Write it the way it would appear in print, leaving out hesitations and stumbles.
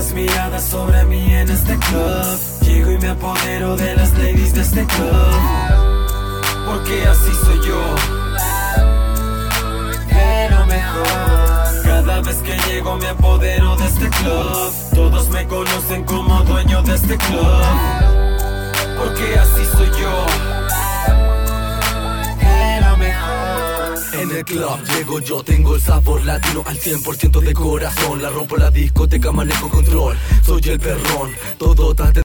las miradas sobre mí en este club. Llego y me apodero de las ladies de este club, porque así soy yo, pero mejor. Cada vez que llego me apodero de este club. Todos me conocen como dueño de este club, porque así soy yo, pero mejor. En el club llego yo, tengo el sabor latino al 100% de corazón. La rompo la discoteca, manejo control, soy el perrón, todo